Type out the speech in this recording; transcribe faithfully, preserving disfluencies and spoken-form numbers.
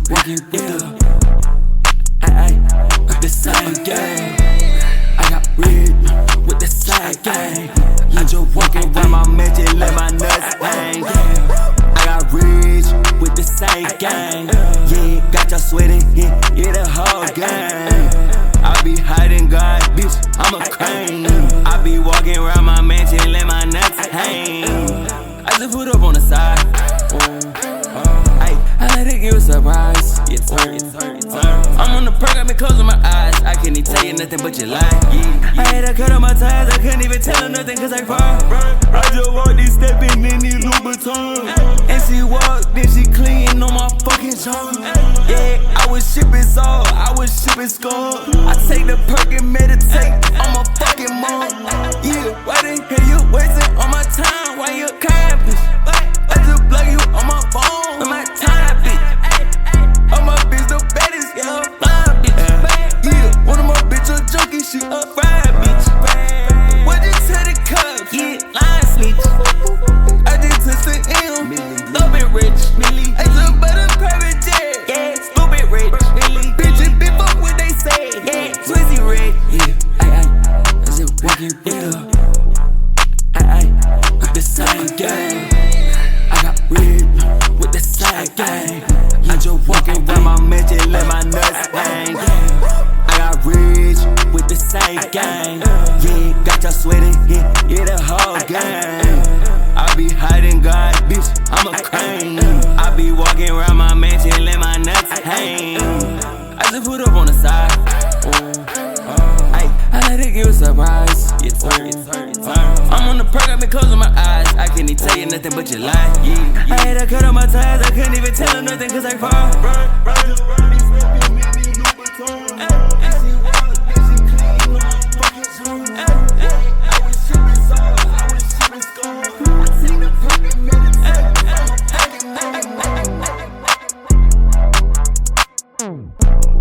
walking with the, ay, ay, with the same gang. I got rid with the same gang. I just walking around my mansion, let my nuts hang. I got rich with the same gang. Yeah, got your sweating, yeah, yeah, the whole gang. I be hiding God, bitch, I'm a crane. I be walking around my mansion, let my nuts hang. I just put up on the side. Ay, I let it give a surprise. It turn, it turn, it turn. I'm on the perk, I been closing my eyes. I can't even tell you nothing but you lie. Yeah, yeah. I had to cut on my ties, I couldn't even tell her nothing cause I cry. I just walked these stepping in these Louboutins. And she walked, then she clean on my fucking junk. Yeah, I was shipping salt, I was shipping skull. I take the perk and meditate on my fucking mom. Yeah, why the hell you wasting on my time? Why you cabbage? I just blow you on my phone with my time, bitch. On my bitch, the baddest, yeah, fine, bitch. Yeah, one of my bitch a junkie, she a fried bitch. What you tell the cops? Yeah, line snitch. I just touched the M, stupid rich. I just bought a private jet, yeah, stupid rich. Bitches be fuck what they say, yeah, Twizzy rich. Yeah, ay, ay, I just walking with the, ay, ay, with the same gang. I got rid with the same gang. I just walking around my mansion, let my nuts hang. I got rich with the same gang. Yeah, got your sweating, yeah, yeah, the whole gang. I be hiding God, bitch, I'm a crane. I be walking around my mansion, let my nuts hang. I just put up on the side. Ay, I let it give a surprise. It turn, it turn, it turn. I'm on the perk, I been closing my eyes. I can't even tell you nothing but you lie. Yeah, yeah. I had to cut on my ties, I couldn't even tell her nothing cause I cry. Mm.